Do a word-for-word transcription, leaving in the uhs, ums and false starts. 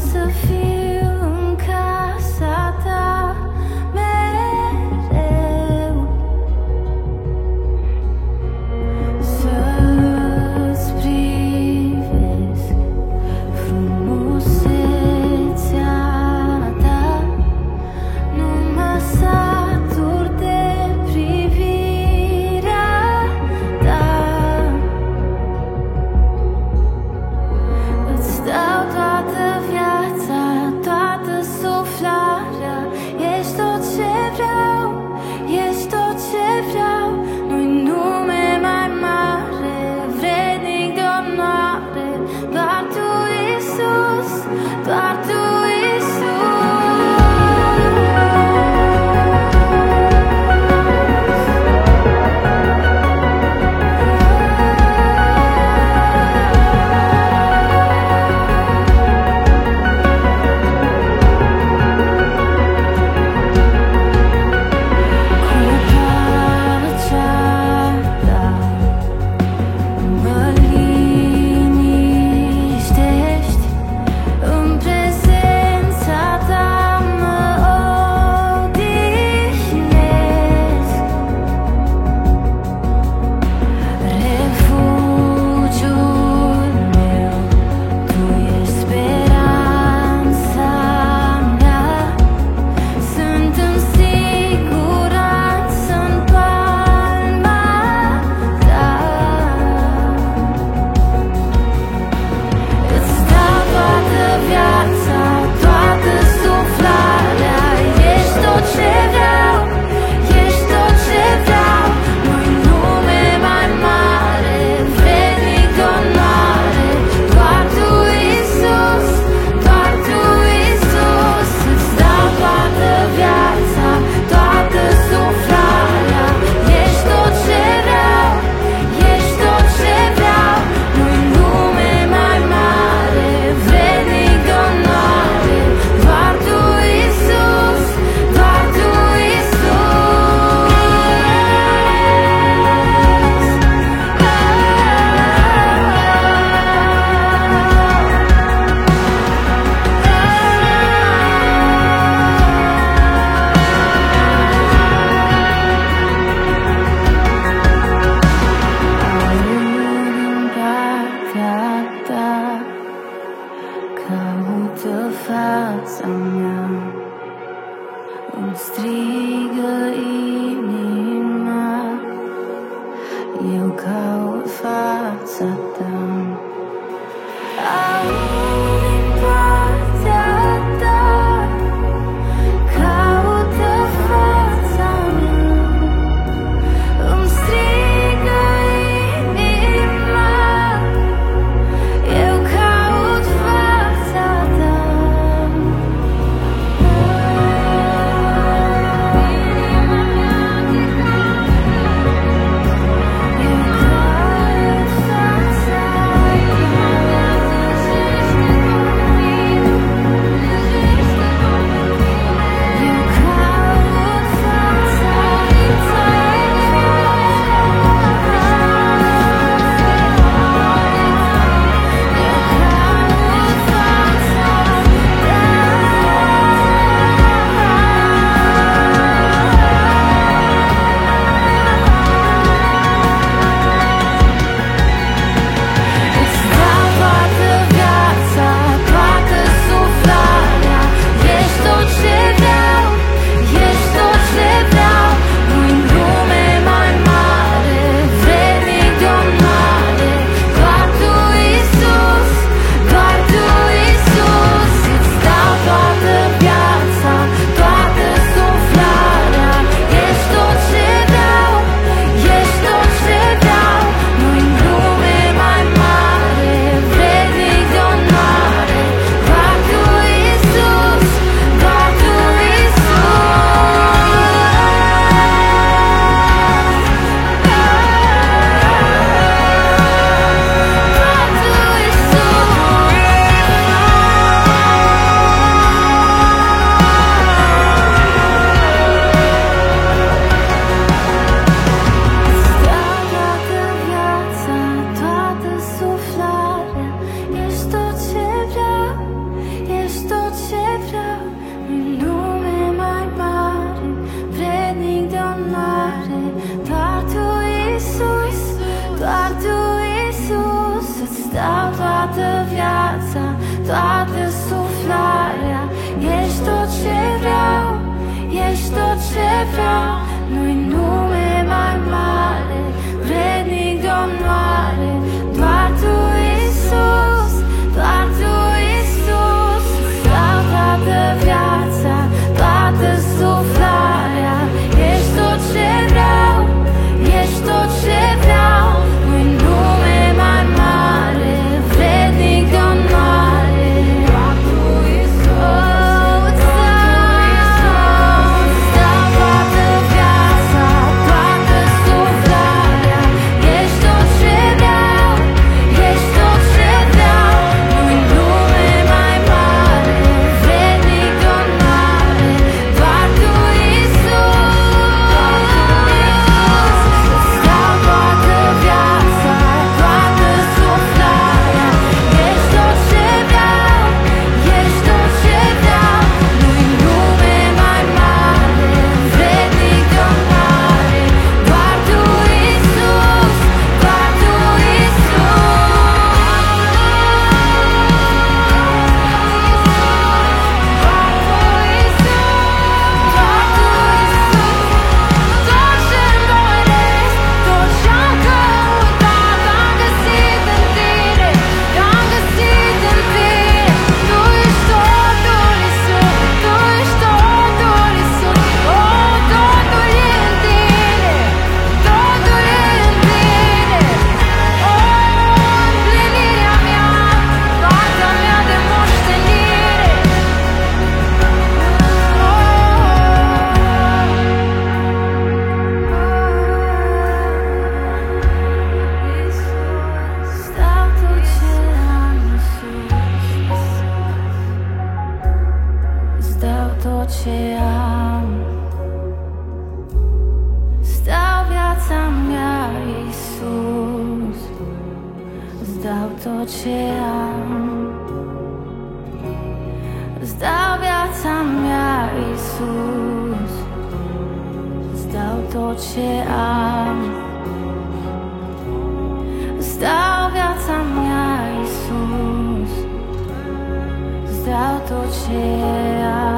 să fiu în casa ta mereu, să-ți privesc frumusețea ta, nu mă satur de privirea ta. Îți dau toată viața, toată suflarea. Ești tot ce vreau, ești tot ce vreau. Nu-i nume mai mare, vrednic de onoare. Doar tu, Iisus, doar tu, Iisus. Cu pacea ta mă liniștești, în prezența ta mă odihnesc. Refugiul meu, tu ești speranța mea. Sunt în siguranță în palma ta. Îți dau toată viața, toată suflarea. Ești tot ce vreau, ești tot ce vreau. Nu-i nume mai mare, vrednic de onoare. Doar tu, Iisus, doar tu, Iisus. Îți dau toată viața, toată suflarea. Ești tot ce vreau, ești tot ce vreau. Nu-i nume mai mare, vrednic de onoare. Doar tu, Iisus, doar tu, Iisus. Aud în partea ta, caută fața mea, îmi strigă inima. Eu caut fața ta. Aud din partea ta, caută fața mea, îmi strigă inima. Eu caut fața ta. Inima mea, eu caut toată suflarea. Ești tot ce vreau, ești tot ce vreau. Nu-i nume mai mare, vrednic de onoare. Doar Tu, Iisus, doar Tu, Iisus. Vreau toată viața, toată suflarea. Ești tot ce vreau, ești tot ce vreau. Nu-i nume mai mare, vrednic de onoare. Doar Tu, Iisus, îți dau toată viața, toată suflarea. Ești tot ce vreau, ești tot ce vreau. Nu-i nume mai mare, vrednic de onoare. Doar Tu, Iisus, îți dau toată viața, toată suflarea. Ești tot ce vreau, ești tot ce vreau. Nu-i nume mai mare, vrednic de onoare. Doar Tu, Iisus, doar Tu, tot ce-mi doresc, tot ce-am căutat, am găsit în Tine, am găsit în Tine. Tu ești totul, Iisus, Tu ești totul, Iisus. Oh, totul e în Tine, totul e în Tine. Oh, împlinirea mea, fața mea de moștenire. Iisus, dau tot ce am, Iisus. Îți dau tot ce am. Îți dau viața mea, Iisus. Îți dau tot ce am. Îți dau viața mea, Iisus. Îți dau tot ce am. Îți dau viața mea, Iisus. Îți dau tot ce am.